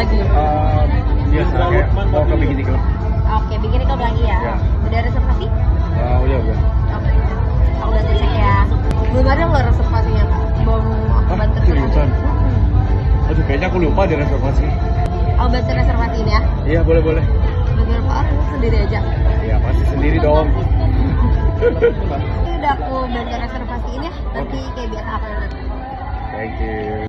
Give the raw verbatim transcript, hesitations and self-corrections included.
lagi? Uh, biasa kayak mau ke Bikini Club. Oke, Bikini Club lagi ya? Ya. Udah reservasi? Uh, udah udah. Oke, aku udah cek ya. Belum ada loh reservasinya, belum aku bantu seriusan? Aduh, kayaknya aku lupa di reservasi. Aku bantu reservasiin ya? Iya, boleh boleh. Berapa orang? Sendiri aja? Iya, pasti sendiri dong. Ini udah aku bantu reservasiin ya, nanti kayak biasa aku yang Thank you.